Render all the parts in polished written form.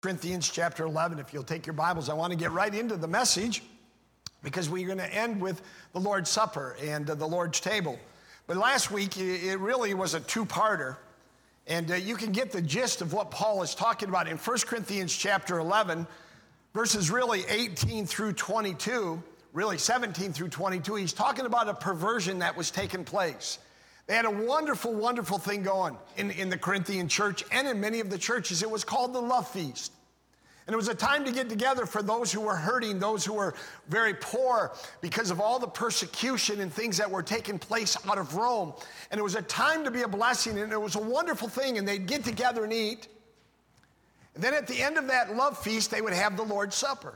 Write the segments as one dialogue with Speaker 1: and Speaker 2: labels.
Speaker 1: Corinthians chapter 11. If you'll take your Bibles, I want to get right into the message because we're going to end with the Lord's Supper and the Lord's table. But last week, it really was a two-parter. And you can get the gist of what Paul is talking about in 1 Corinthians chapter 11, verses really 18 through 22, really 17 through 22. He's talking about a perversion that was taking place. They had a wonderful, wonderful thing going in the Corinthian church and in many of the churches. It was called the Love Feast. And it was a time to get together for those who were hurting, those who were very poor because of all the persecution and things that were taking place out of Rome. And it was a time to be a blessing, and it was a wonderful thing, and they'd get together and eat. And then at the end of that love feast, they would have the Lord's Supper.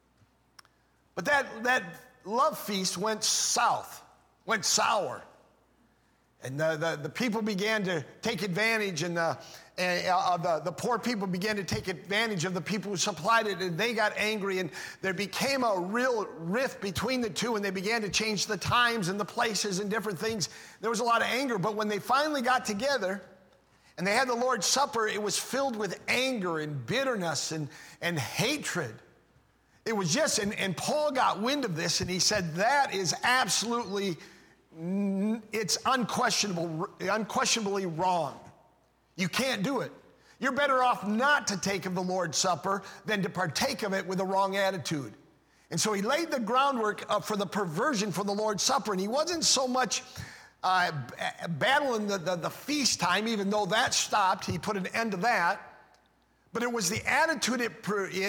Speaker 1: But that love feast went south, went sour. And the people began to take advantage, and the poor people began to take advantage of the people who supplied it, and they got angry, and there became a real rift between the two, and they began to change the times and the places and different things. There was a lot of anger, but when they finally got together and they had the Lord's Supper, it was filled with anger and bitterness and hatred. It was just, and Paul got wind of this, and he said, that is absolutely, it's unquestionably wrong. You can't do it. You're better off not to take of the Lord's Supper than to partake of it with a wrong attitude. And so he laid the groundwork for the perversion for the Lord's Supper, and he wasn't so much battling the feast time, even though that stopped. He put an end to that. But it was the attitude it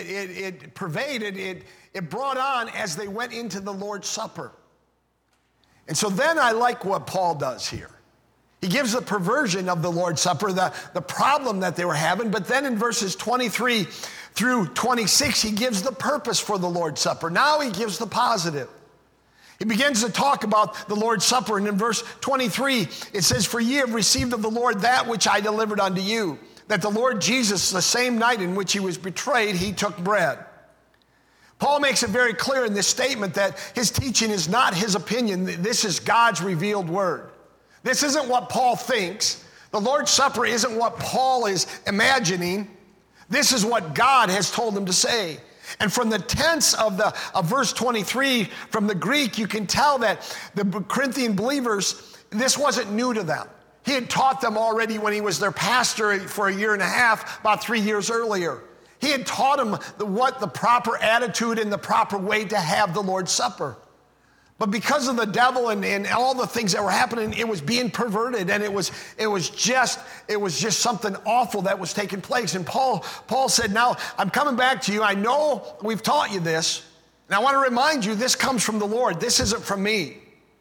Speaker 1: pervaded, it brought on as they went into the Lord's Supper. And so then I like what Paul does here. He gives the perversion of the Lord's Supper, the problem that they were having, but then in verses 23 through 26, he gives the purpose for the Lord's Supper. Now he gives the positive. He begins to talk about the Lord's Supper, and in verse 23, it says, "For ye have received of the Lord that which I delivered unto you, that the Lord Jesus, the same night in which he was betrayed, he took bread." Paul makes it very clear in this statement that his teaching is not his opinion. This is God's revealed word. This isn't what Paul thinks. The Lord's Supper isn't what Paul is imagining. This is what God has told him to say. And from the tense of verse 23, from the Greek, you can tell that the Corinthian believers, this wasn't new to them. He had taught them already when he was their pastor for a year and a half, about 3 years earlier. He had taught them what the proper attitude and the proper way to have the Lord's Supper. But because of the devil and all the things that were happening, it was being perverted, and it was just something awful that was taking place. And Paul said, now I'm coming back to you. I know we've taught you this, and I want to remind you this comes from the Lord. This isn't from me.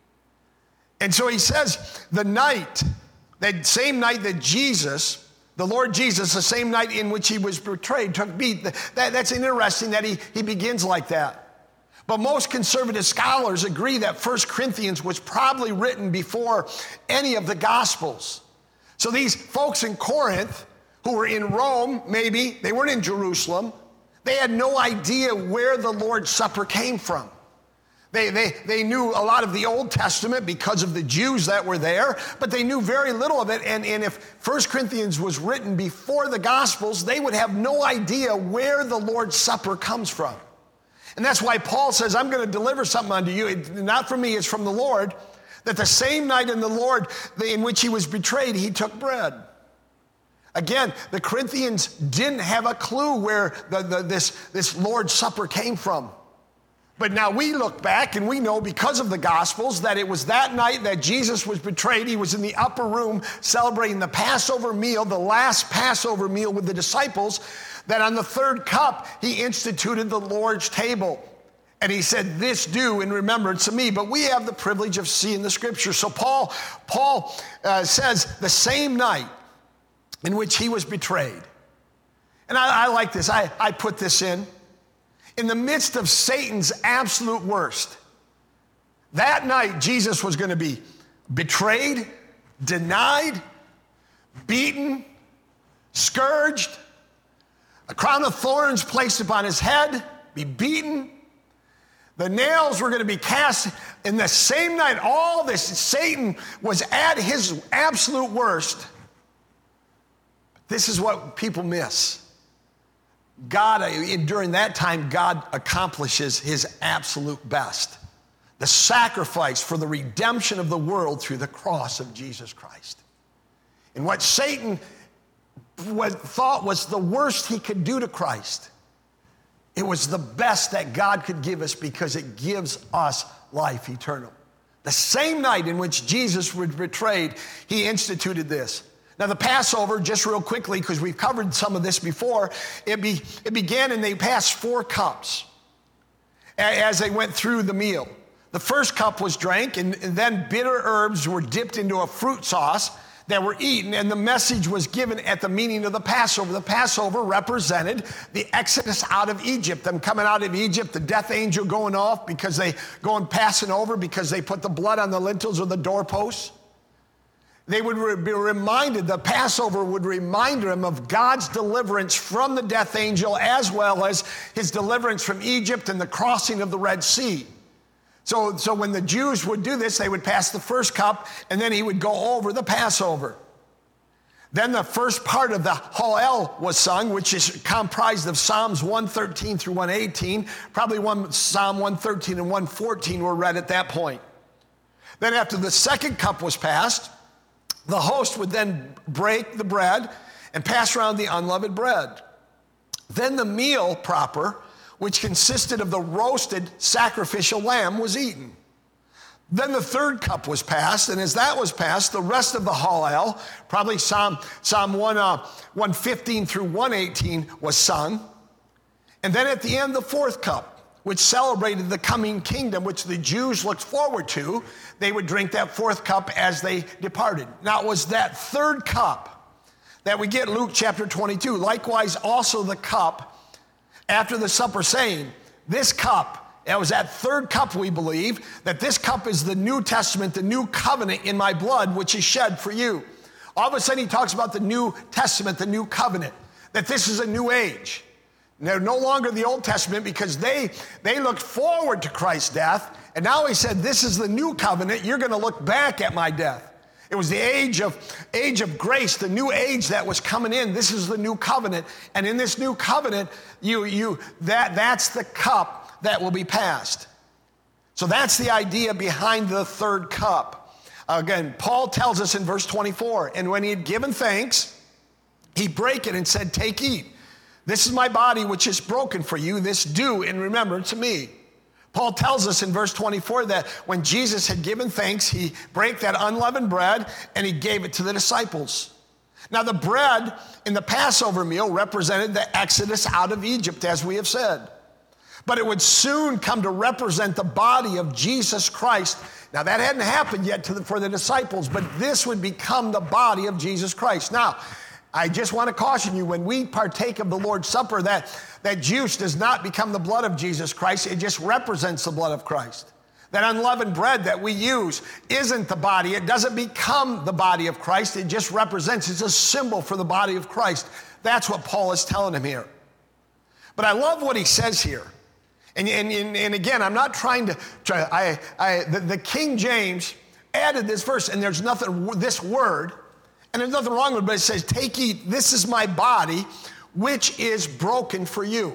Speaker 1: And so he says, that same night that Jesus, the Lord Jesus, the same night in which he was betrayed, took meat. That's interesting that he begins like that. But most conservative scholars agree that 1 Corinthians was probably written before any of the Gospels. So these folks in Corinth, who were in Rome, maybe, they weren't in Jerusalem, they had no idea where the Lord's Supper came from. They knew a lot of the Old Testament because of the Jews that were there, but they knew very little of it. And if 1 Corinthians was written before the Gospels, they would have no idea where the Lord's Supper comes from. And that's why Paul says, I'm going to deliver something unto you. Not from me, it's from the Lord. That the same night in the Lord in which he was betrayed, he took bread. Again, the Corinthians didn't have a clue where this Lord's Supper came from. But now we look back and we know because of the Gospels that it was that night that Jesus was betrayed. He was in the upper room celebrating the Passover meal, the last Passover meal with the disciples, that on the third cup, he instituted the Lord's table. And he said, this do in remembrance of me. But we have the privilege of seeing the Scripture. So Paul says the same night in which he was betrayed. And I like this. I put this in the midst of Satan's absolute worst. That night, Jesus was going to be betrayed, denied, beaten, scourged, a crown of thorns placed upon his head, be beaten. The nails were going to be cast in the same night. All this, Satan was at his absolute worst. This is what people miss. during that time, God accomplishes his absolute best. The sacrifice for the redemption of the world through the cross of Jesus Christ. And what Satan thought was the worst he could do to Christ, it was the best that God could give us because it gives us life eternal. The same night in which Jesus was betrayed, he instituted this. Now the Passover, just real quickly, because we've covered some of this before, it began and they passed 4 cups as they went through the meal. The first cup was drank, and then bitter herbs were dipped into a fruit sauce that were eaten, and the message was given at the meaning of the Passover. The Passover represented the exodus out of Egypt, them coming out of Egypt, the death angel going off because they going passing over because they put the blood on the lintels or the doorposts. They would be reminded, the Passover would remind them of God's deliverance from the death angel as well as his deliverance from Egypt and the crossing of the Red Sea. So when the Jews would do this, they would pass the first cup, and then he would go over the Passover. Then the first part of the Hallel was sung, which is comprised of Psalms 113 through 118. Probably Psalm 113 and 114 were read at that point. Then after the second cup was passed, the host would then break the bread and pass around the unleavened bread. Then the meal proper, which consisted of the roasted sacrificial lamb, was eaten. Then the third cup was passed, and as that was passed, the rest of the Hallel, probably Psalm 115 through 118 was sung. And then at the end, the fourth cup, which celebrated the coming kingdom, which the Jews looked forward to, they would drink that fourth cup as they departed. Now it was that third cup that we get Luke chapter 22. Likewise also the cup after the supper, saying, this cup, it was that third cup, we believe, that this cup is the New Testament, the new covenant in my blood, which is shed for you. All of a sudden he talks about the New Testament, the new covenant, that this is a new age. And they're no longer the Old Testament because they looked forward to Christ's death. And now he said, this is the new covenant. You're going to look back at my death. It was the age of grace, the new age that was coming in. This is the new covenant. And in this new covenant, that's the cup that will be passed. So that's the idea behind the third cup. Again, Paul tells us in verse 24, and when he had given thanks, he brake it and said, take, eat. This is my body which is broken for you. This do in remembrance of me. Paul tells us in verse 24 that when Jesus had given thanks, he brake that unleavened bread and he gave it to the disciples. Now the bread in the Passover meal represented the exodus out of Egypt, as we have said. But it would soon come to represent the body of Jesus Christ. Now that hadn't happened yet for the disciples, but this would become the body of Jesus Christ. Now, I just want to caution you, when we partake of the Lord's Supper, that juice does not become the blood of Jesus Christ. It just represents the blood of Christ. That unleavened bread that we use isn't the body. It doesn't become the body of Christ. It just represents, it's a symbol for the body of Christ. That's what Paul is telling him here. But I love what he says here. And again, I'm not trying to, the King James added this verse, and there's nothing, this word, and there's nothing wrong with it, but it says, take, eat, this is my body, which is broken for you.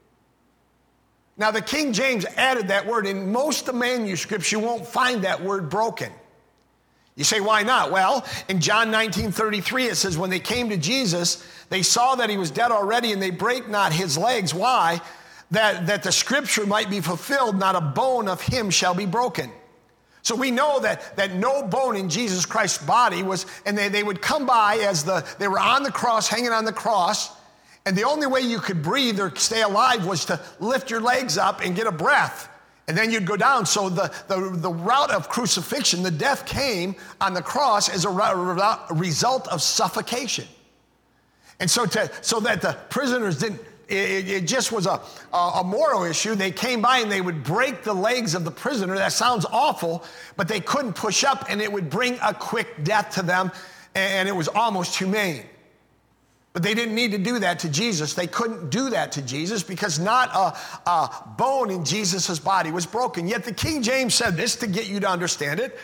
Speaker 1: Now, the King James added that word. In most of the manuscripts, you won't find that word broken. You say, why not? Well, in John 19:33, it says, when they came to Jesus, they saw that he was dead already, and they brake not his legs. Why? That the scripture might be fulfilled, not a bone of him shall be broken. So we know that no bone in Jesus Christ's body was, and they would come by as they were on the cross, hanging on the cross, and the only way you could breathe or stay alive was to lift your legs up and get a breath, and then you'd go down. So the route of crucifixion, the death came on the cross as a result of suffocation. And so that the prisoners didn't, it just was a moral issue. They came by and they would break the legs of the prisoner. That sounds awful, but they couldn't push up, and it would bring a quick death to them, and it was almost humane. But they didn't need to do that to Jesus. They couldn't do that to Jesus because not a bone in Jesus' body was broken. Yet the King James said this to get you to understand it,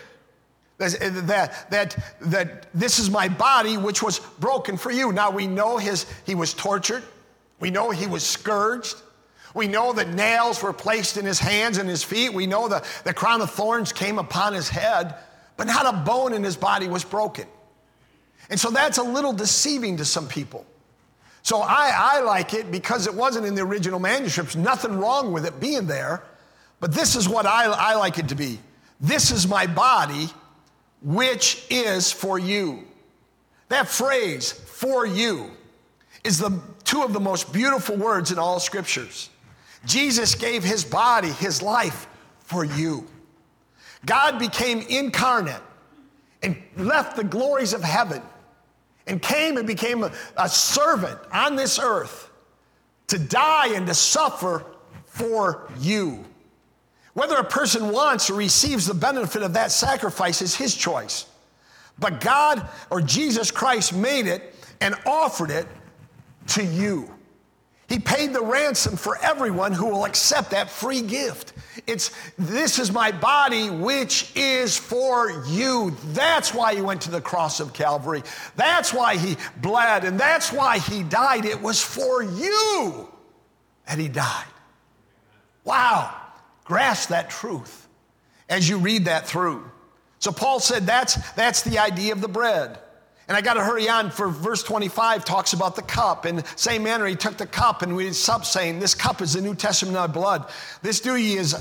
Speaker 1: that this is my body which was broken for you. Now we know he was tortured. We know he was scourged. We know that nails were placed in his hands and his feet. We know the crown of thorns came upon his head, but not a bone in his body was broken. And so that's a little deceiving to some people. So I like it because it wasn't in the original manuscripts. Nothing wrong with it being there. But this is what I like it to be. This is my body, which is for you. That phrase, for you, is two of the most beautiful words in all scriptures. Jesus gave his body, his life, for you. God became incarnate and left the glories of heaven and came and became a servant on this earth to die and to suffer for you. Whether a person wants or receives the benefit of that sacrifice is his choice. But God or Jesus Christ made it and offered it to you. He paid the ransom for everyone who will accept that free gift. This is my body, which is for you. That's why he went to the cross of Calvary. That's why he bled, and that's why he died. It was for you that he died. Wow. Grasp that truth as you read that through. So Paul said that's the idea of the bread. And I got to hurry on, for verse 25 talks about the cup. In the same manner, he took the cup and we did sup, saying, this cup is the New Testament of my blood. This do ye as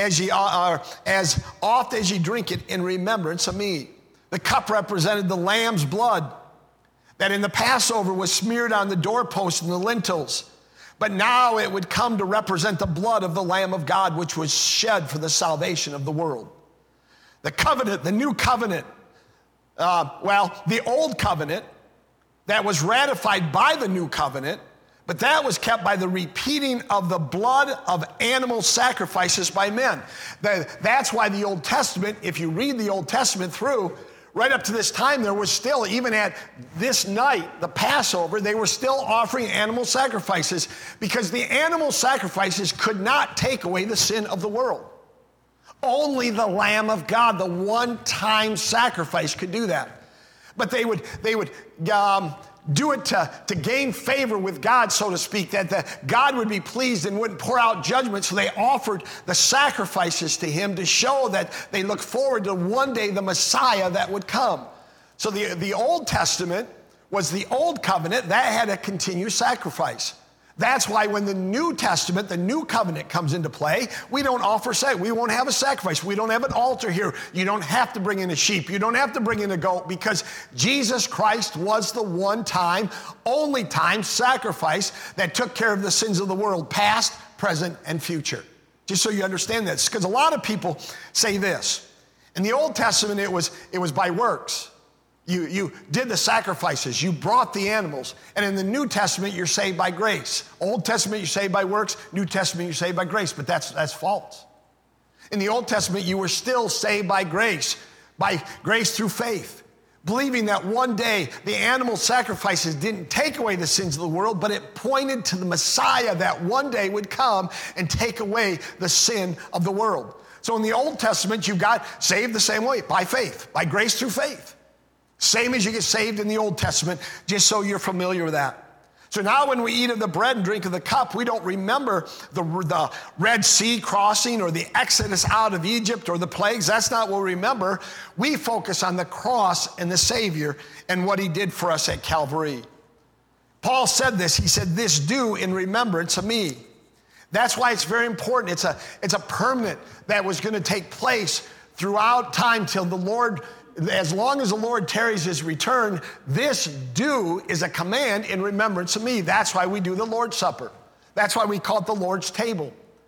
Speaker 1: oft as ye drink it in remembrance of me. The cup represented the lamb's blood that in the Passover was smeared on the doorposts and the lintels. But now it would come to represent the blood of the Lamb of God, which was shed for the salvation of the world. The covenant, the new covenant, the old covenant that was ratified by the new covenant, but that was kept by the repeating of the blood of animal sacrifices by men. That's why the Old Testament, if you read the Old Testament through, right up to this time, there was still, even at this night, the Passover, they were still offering animal sacrifices because the animal sacrifices could not take away the sin of the world. Only the Lamb of God, the one-time sacrifice, could do that. But they would do it to gain favor with God, so to speak, that God would be pleased and wouldn't pour out judgment. So they offered the sacrifices to him to show that they looked forward to one day the Messiah that would come. So the Old Testament was the old covenant that had a continued sacrifice. That's why when the New Testament, the new covenant comes into play, we don't offer we won't have a sacrifice. We don't have an altar here. You don't have to bring in a sheep. You don't have to bring in a goat because Jesus Christ was the one-time, only-time sacrifice that took care of the sins of the world, past, present, and future. Just so you understand this, because a lot of people say this. In the Old Testament, it was by works. You did the sacrifices, you brought the animals. And in the New Testament, you're saved by grace. Old Testament, you're saved by works. New Testament, you're saved by grace. But that's false. In the Old Testament, you were still saved by grace through faith. Believing that one day the animal sacrifices didn't take away the sins of the world, but it pointed to the Messiah that one day would come and take away the sin of the world. So in the Old Testament, you got saved the same way, by faith, by grace through faith. Same as you get saved in the Old Testament, just so you're familiar with that. So now when we eat of the bread and drink of the cup, we don't remember the Red Sea crossing or the Exodus out of Egypt or the plagues. That's not what we remember. We focus on the cross and the Savior and what he did for us at Calvary. Paul said this. He said, this do in remembrance of me. That's why it's very important. It's a permanent that was going to take place throughout time till the Lord, as long as the Lord tarries his return. This do is a command in remembrance of me. That's why we do the Lord's Supper. That's why we call it the Lord's table.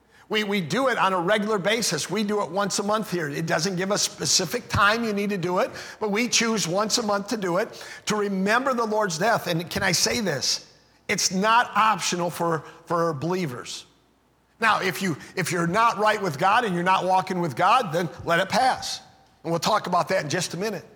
Speaker 1: We do it on a regular basis. We do it once a month here. It doesn't give a specific time you need to do it, but we choose once a month to do it, to remember the Lord's death. And can I say this? It's not optional for believers. Now, if you're not right with God and you're not walking with God, then let it pass. And we'll talk about that in just a minute.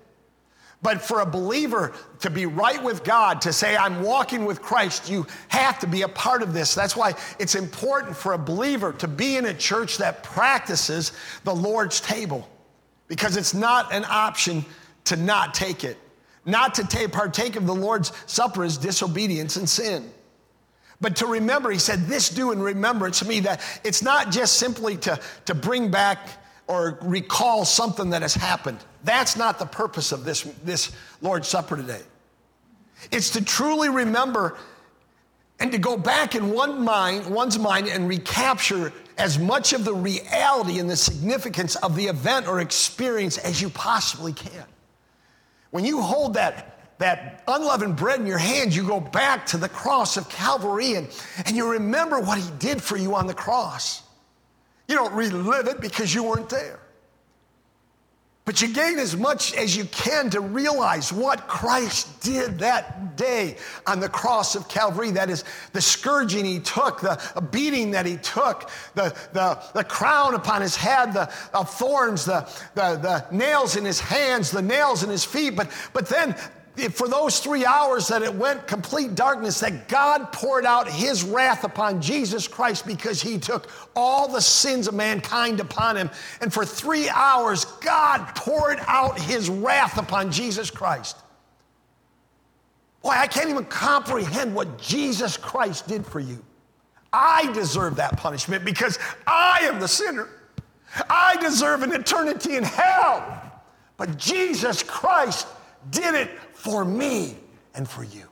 Speaker 1: But for a believer to be right with God, to say, I'm walking with Christ, you have to be a part of this. That's why it's important for a believer to be in a church that practices the Lord's table, because it's not an option to not take it. Not to partake of the Lord's Supper is disobedience and sin. But to remember, he said, this do in remembrance of me, that it's not just simply to bring back or recall something that has happened. That's not the purpose of this Lord's Supper today. It's to truly remember and to go back in one's mind and recapture as much of the reality and the significance of the event or experience as you possibly can. When you hold that unleavened bread in your hands, you go back to the cross of Calvary and you remember what he did for you on the cross. You don't relive it because you weren't there. But you gain as much as you can to realize what Christ did that day on the cross of Calvary. That is the scourging he took, the beating that he took, the crown upon his head, the thorns, the nails in his hands, the nails in his feet. But then for those 3 hours that it went complete darkness, that God poured out his wrath upon Jesus Christ because he took all the sins of mankind upon him. And for 3 hours, God poured out his wrath upon Jesus Christ. Boy, I can't even comprehend what Jesus Christ did for you. I deserve that punishment because I am the sinner. I deserve an eternity in hell. But Jesus Christ did it for me and for you.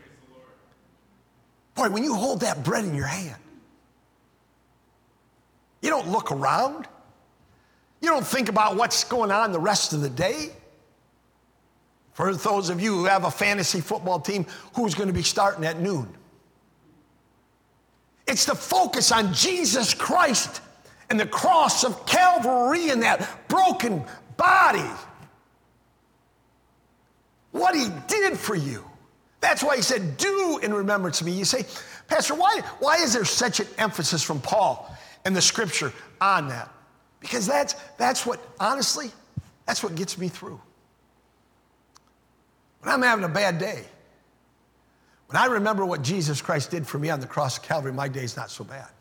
Speaker 1: Boy, when you hold that bread in your hand, you don't look around. You don't think about what's going on the rest of the day. For those of you who have a fantasy football team, who's going to be starting at noon? It's the focus on Jesus Christ and the cross of Calvary and that broken body. What he did for you. That's why he said, do in remembrance of me. You say, Pastor, why is there such an emphasis from Paul and the scripture on that? Because that's what, honestly, that's what gets me through. When I'm having a bad day, when I remember what Jesus Christ did for me on the cross of Calvary, my day's not so bad.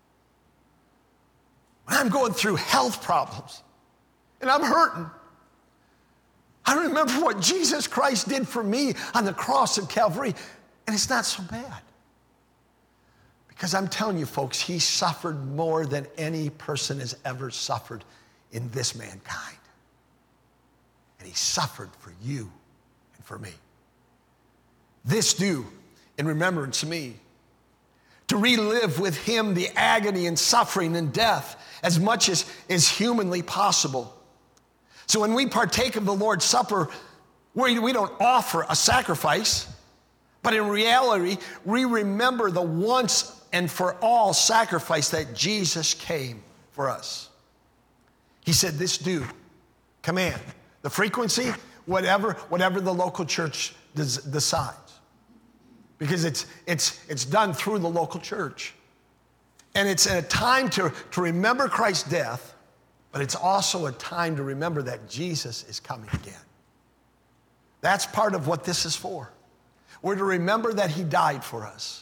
Speaker 1: When I'm going through health problems and I'm hurting, I remember what Jesus Christ did for me on the cross of Calvary, and it's not so bad. Because I'm telling you, folks, he suffered more than any person has ever suffered in this mankind. And he suffered for you and for me. This do in remembrance of me. To relive with him the agony and suffering and death as much as is humanly possible. So when we partake of the Lord's Supper, we don't offer a sacrifice, but in reality, we remember the once and for all sacrifice that Jesus came for us. He said, this do, command. The frequency, whatever the local church decides. Because it's done through the local church. And it's a time to remember Christ's death, but it's also a time to remember that Jesus is coming again. That's part of what this is for. We're to remember that he died for us.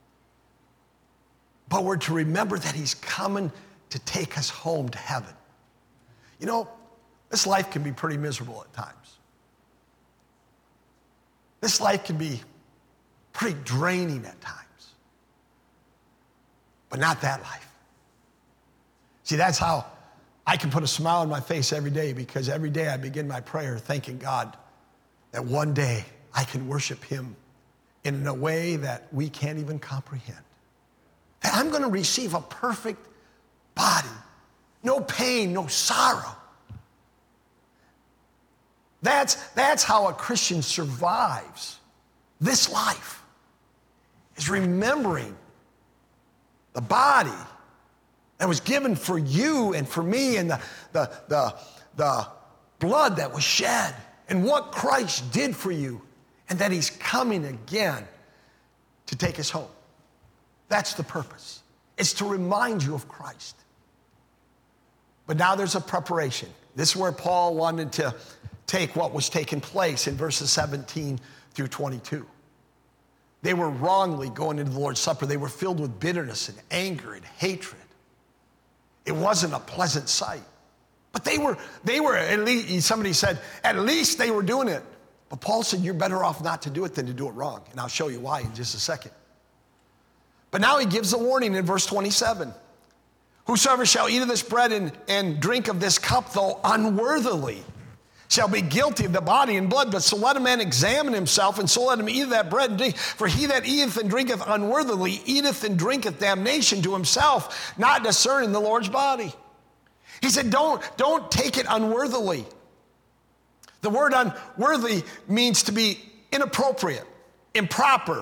Speaker 1: But we're to remember that he's coming to take us home to heaven. You know, this life can be pretty miserable at times. This life can be pretty draining at times. But not that life. See, that's how I can put a smile on my face every day, because every day I begin my prayer thanking God that one day I can worship him in a way that we can't even comprehend. That I'm going to receive a perfect body, no pain, no sorrow. That's how a Christian survives this life, is remembering the body that was given for you and for me, and the blood that was shed, and what Christ did for you, and that he's coming again to take us home. That's the purpose. It's to remind you of Christ. But now there's a preparation. This is where Paul wanted to take what was taking place in verses 17 through 22. They were wrongly going into the Lord's Supper. They were filled with bitterness and anger and hatred. It wasn't a pleasant sight. But they were at least, somebody said, at least they were doing it. But Paul said, you're better off not to do it than to do it wrong. And I'll show you why in just a second. But now he gives the warning in verse 27. Whosoever shall eat of this bread and drink of this cup, though unworthily, shall be guilty of the body and blood. But so let a man examine himself, and so let him eat of that bread and drink. For he that eateth and drinketh unworthily eateth and drinketh damnation to himself, not discerning the Lord's body. He said, don't take it unworthily. The word unworthy means to be inappropriate, improper,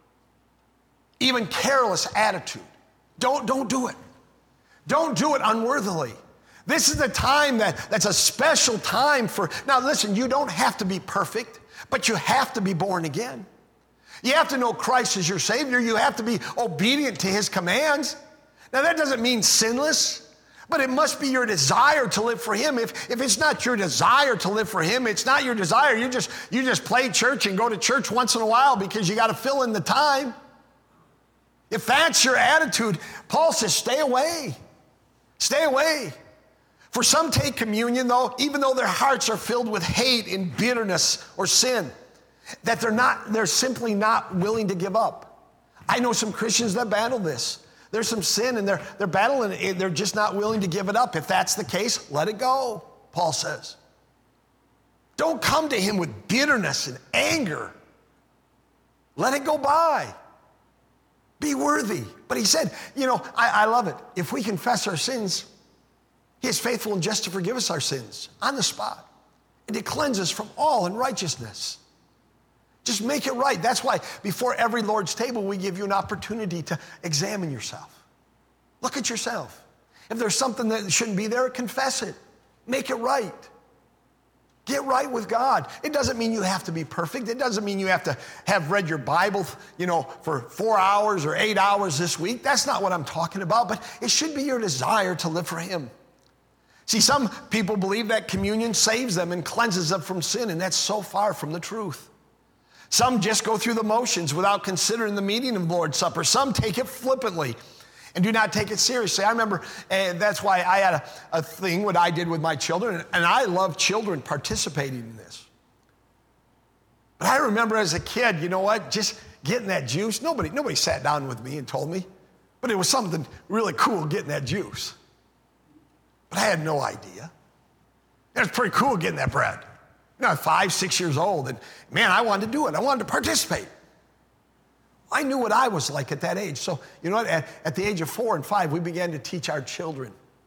Speaker 1: even careless attitude. Don't do it. Don't do it unworthily. This is the time that's a special time for, now listen, you don't have to be perfect, but you have to be born again. You have to know Christ as your Savior. You have to be obedient to his commands. Now that doesn't mean sinless, but it must be your desire to live for him. If it's not your desire to live for him, it's not your desire. You just play church and go to church once in a while because you got to fill in the time. If that's your attitude, Paul says, stay away. Stay away. For some take communion, though, even though their hearts are filled with hate and bitterness or sin, that they're simply not willing to give up. I know some Christians that battle this. There's some sin and they're battling it. They're just not willing to give it up. If that's the case, let it go, Paul says. Don't come to him with bitterness and anger. Let it go by. Be worthy. But he said, I love it. If we confess our sins, he is faithful and just to forgive us our sins on the spot and to cleanse us from all unrighteousness. Just make it right. That's why before every Lord's table, we give you an opportunity to examine yourself. Look at yourself. If there's something that shouldn't be there, confess it. Make it right. Get right with God. It doesn't mean you have to be perfect. It doesn't mean you have to have read your Bible, for 4 hours or 8 hours this week. That's not what I'm talking about, but it should be your desire to live for him. See, some people believe that communion saves them and cleanses them from sin, and that's so far from the truth. Some just go through the motions without considering the meaning of the Lord's Supper. Some take it flippantly and do not take it seriously. I remember, that's why I had a thing, what I did with my children, and I love children participating in this. But I remember as a kid, just getting that juice. Nobody sat down with me and told me, but it was something really cool getting that juice. But I had no idea. It was pretty cool getting that bread. 5, 6 years old, and man, I wanted to do it. I wanted to participate. I knew what I was like at that age. So, you know what? At the age of 4 and 5, we began to teach our children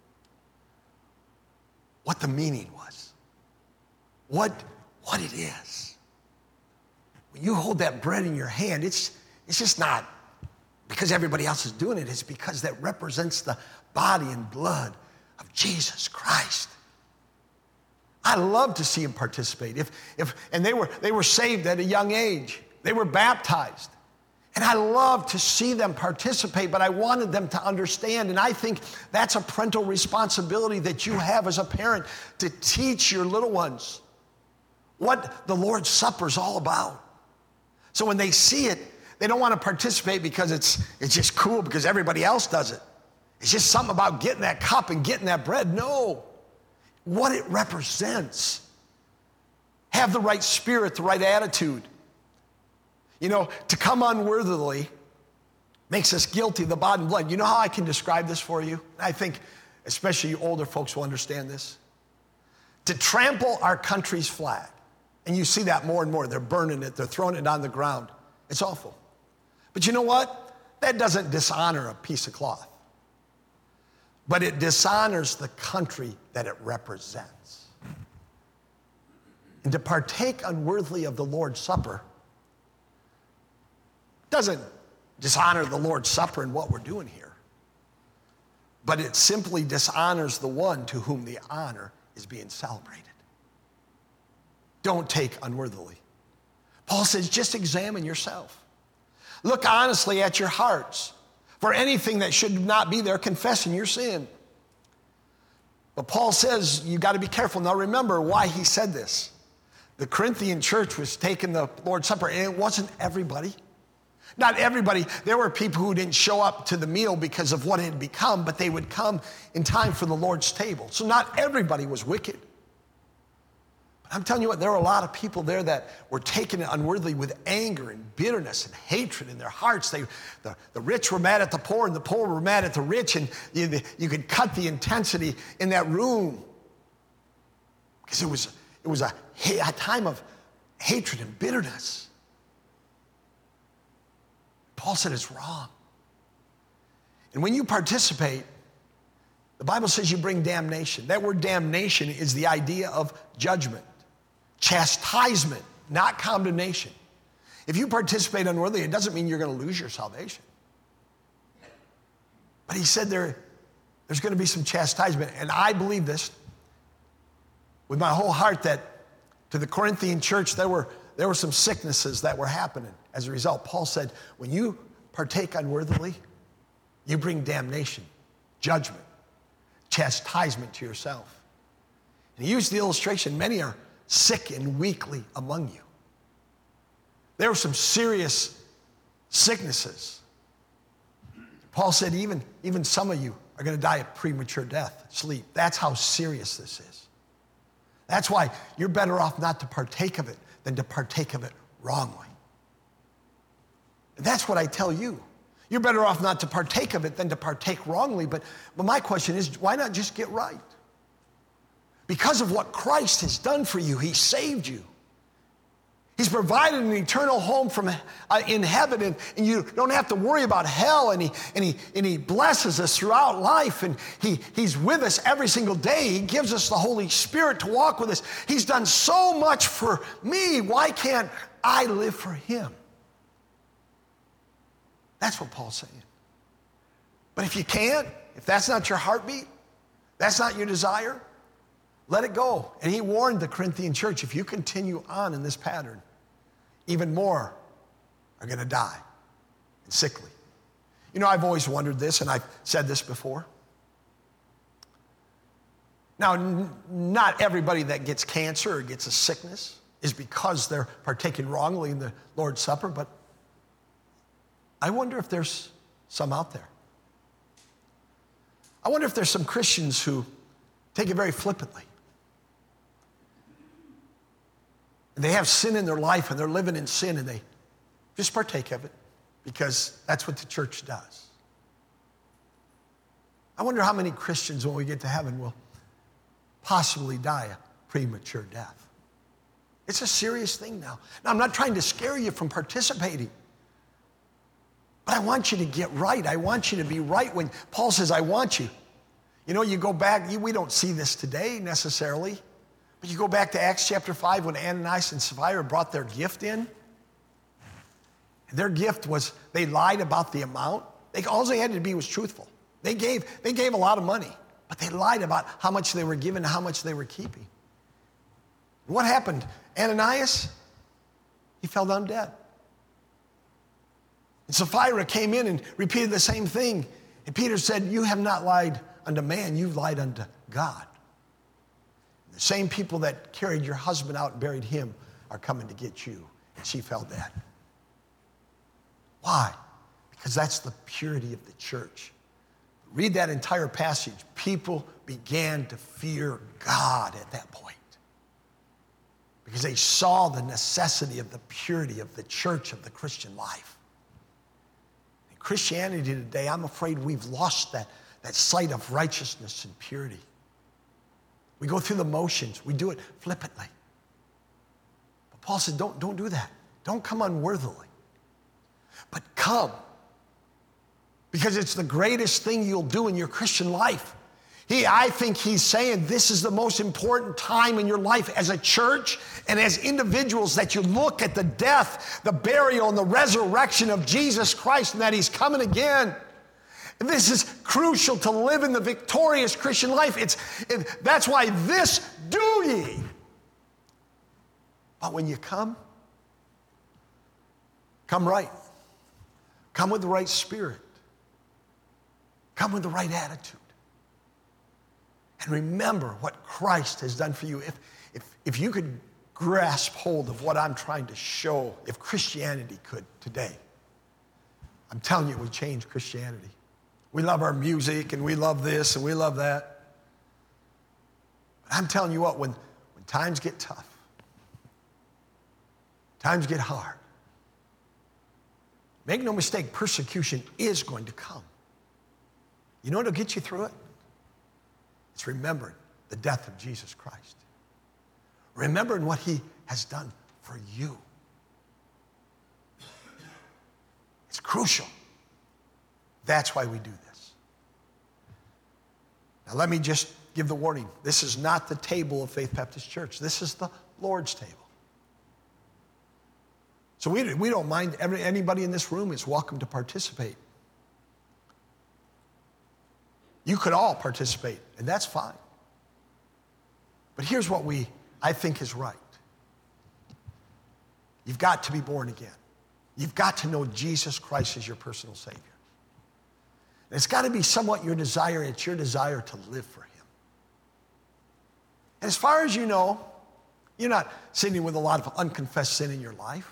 Speaker 1: what the meaning was, what it is. When you hold that bread in your hand, it's just not because everybody else is doing it. It's because that represents the body and blood of Jesus Christ. I love to see them participate. And they were saved at a young age. They were baptized. And I love to see them participate, but I wanted them to understand. And I think that's a parental responsibility that you have as a parent, to teach your little ones what the Lord's Supper is all about. So when they see it, they don't want to participate because it's just cool because everybody else does it. It's just something about getting that cup and getting that bread. No. What it represents. Have the right spirit, the right attitude. To come unworthily makes us guilty of the body and blood. You know how I can describe this for you? I think especially you older folks will understand this. To trample our country's flag, and you see that more and more. They're burning it. They're throwing it on the ground. It's awful. But you know what? That doesn't dishonor a piece of cloth. But it dishonors the country that it represents. And to partake unworthily of the Lord's Supper doesn't dishonor the Lord's Supper and what we're doing here. But it simply dishonors the one to whom the honor is being celebrated. Don't take unworthily. Paul says, just examine yourself. Look honestly at your hearts. For anything that should not be there, confessing your sin. But Paul says you got to be careful. Now remember why he said this. The Corinthian church was taking the Lord's Supper, and it wasn't everybody. Not everybody. There were people who didn't show up to the meal because of what it had become, but they would come in time for the Lord's table. So not everybody was wicked. I'm telling you what, there were a lot of people there that were taken unworthily with anger and bitterness and hatred in their hearts. The rich were mad at the poor, and the poor were mad at the rich, and you could cut the intensity in that room. Because it was a time of hatred and bitterness. Paul said it's wrong. And when you participate, the Bible says you bring damnation. That word damnation is the idea of judgment, chastisement, not condemnation. If you participate unworthily, it doesn't mean you're going to lose your salvation. But he said there's going to be some chastisement. And I believe this with my whole heart, that to the Corinthian church, there were some sicknesses that were happening. As a result, Paul said, when you partake unworthily, you bring damnation, judgment, chastisement to yourself. And he used the illustration, many are sick and weakly among you. There were some serious sicknesses. Paul said, even some of you are going to die a premature death, sleep. That's how serious this is. That's why you're better off not to partake of it than to partake of it wrongly. And that's what I tell you. You're better off not to partake of it than to partake wrongly. But my question is, why not just get right? Because of what Christ has done for you, he saved you. He's provided an eternal home in heaven, and you don't have to worry about hell, and he blesses us throughout life, and he's with us every single day. He gives us the Holy Spirit to walk with us. He's done so much for me. Why can't I live for him? That's what Paul's saying. But if you can't, if that's not your heartbeat, that's not your desire, let it go. And he warned the Corinthian church, if you continue on in this pattern, even more are going to die and sickly. You know, I've always wondered this, and I've said this before. Now, not everybody that gets cancer or gets a sickness is because they're partaking wrongly in the Lord's Supper, but I wonder if there's some out there. I wonder if there's some Christians who take it very flippantly. They have sin in their life, and they're living in sin, and they just partake of it because that's what the church does. I wonder how many Christians, when we get to heaven, will possibly die a premature death. It's a serious thing now. Now, I'm not trying to scare you from participating, but I want you to get right. I want you to be right when Paul says, I want you. You know, you go back, we don't see this today necessarily, but you go back to Acts chapter 5 when Ananias and Sapphira brought their gift in. Their gift was, they lied about the amount. All they had to be was truthful. They gave a lot of money, but they lied about how much they were giving and how much they were keeping. What happened? Ananias, he fell down dead. And Sapphira came in and repeated the same thing. And Peter said, you have not lied unto man, you've lied unto God. The same people that carried your husband out and buried him are coming to get you. And she fell dead. Why? Because that's the purity of the church. Read that entire passage. People began to fear God at that point because they saw the necessity of the purity of the church, of the Christian life. In Christianity today, I'm afraid we've lost that sight of righteousness and purity. We go through the motions. We do it flippantly. But Paul said, don't do that. Don't come unworthily. But come. Because it's the greatest thing you'll do in your Christian life. I think he's saying this is the most important time in your life as a church and as individuals, that you look at the death, the burial, and the resurrection of Jesus Christ, and that he's coming again. And this is crucial to live in the victorious Christian life. That's why this do ye. But when you come right. Come with the right spirit. Come with the right attitude. And remember what Christ has done for you. If you could grasp hold of what I'm trying to show, if Christianity could today, I'm telling you it would change Christianity. We love our music, and we love this, and we love that. But I'm telling you what, when times get tough, Times get hard. Make no mistake, persecution is going to come. You know what'll get you through it? It's remembering the death of Jesus Christ. Remembering what he has done for you. It's crucial. That's why we do this. Now let me just give the warning. This is not the table of Faith Baptist Church. This is the Lord's table. So we don't mind. Anybody in this room is welcome to participate. You could all participate, and that's fine. But here's what I think is right. You've got to be born again. You've got to know Jesus Christ as your personal Savior. And it's got to be somewhat your desire. It's your desire to live for him. And as far as you know, you're not sitting with a lot of unconfessed sin in your life.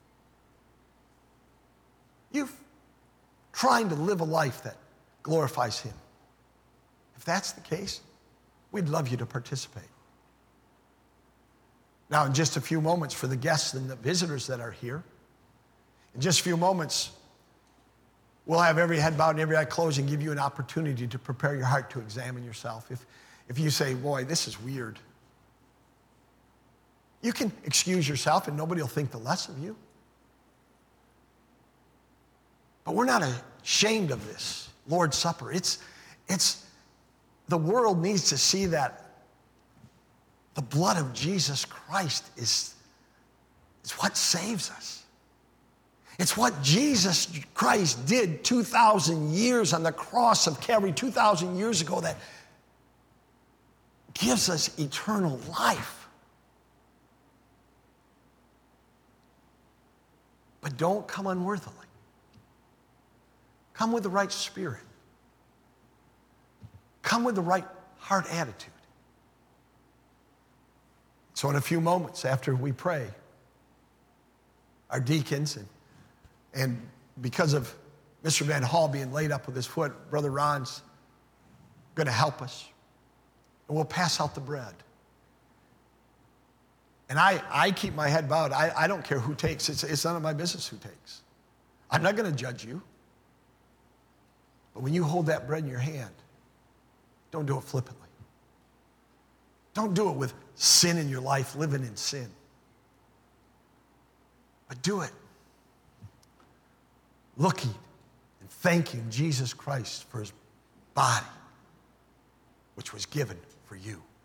Speaker 1: You're trying to live a life that glorifies him. If that's the case, we'd love you to participate. Now, in just a few moments, for the guests and the visitors that are here, in just a few moments, we'll have every head bowed and every eye closed and give you an opportunity to prepare your heart to examine yourself. If you say, boy, this is weird, you can excuse yourself and nobody will think the less of you. But we're not ashamed of this Lord's Supper. It's the world needs to see that the blood of Jesus Christ is what saves us. It's what Jesus Christ did 2,000 years on the cross of Calvary, 2,000 years ago, that gives us eternal life. But don't come unworthily. Come with the right spirit. Come with the right heart attitude. So in a few moments after we pray, our deacons and because of Mr. Van Hall being laid up with his foot, Brother Ron's going to help us. And we'll pass out the bread. And I keep my head bowed. I don't care who takes. It's none of my business who takes. I'm not going to judge you. But when you hold that bread in your hand, don't do it flippantly. Don't do it with sin in your life, living in sin. But do it looking and thanking Jesus Christ for his body, which was given for you.